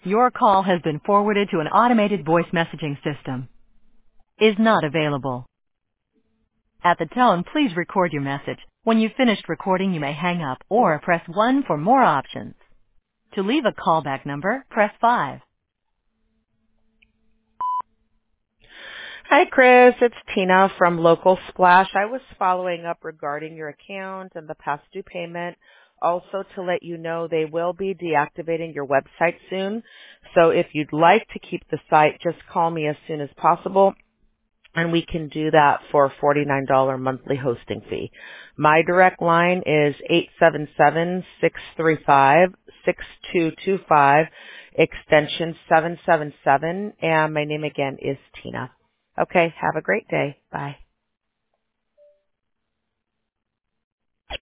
Your call has been forwarded to an automated voice messaging system. Is not available. At the tone, please record your message. When you've finished recording, you may hang up or press 1 for more options. To leave a callback number, press 5. Hi, Chris. It's Tina from Local Splash. I was following up regarding your account and the past due payment. Also to let you know they will be deactivating your website soon. So if you'd like to keep the site, just call me as soon as possible. And we can do that for a $49 monthly hosting fee. My direct line is 877-635-6225, extension 777, and my name again is Tina. Okay, have a great day. Bye.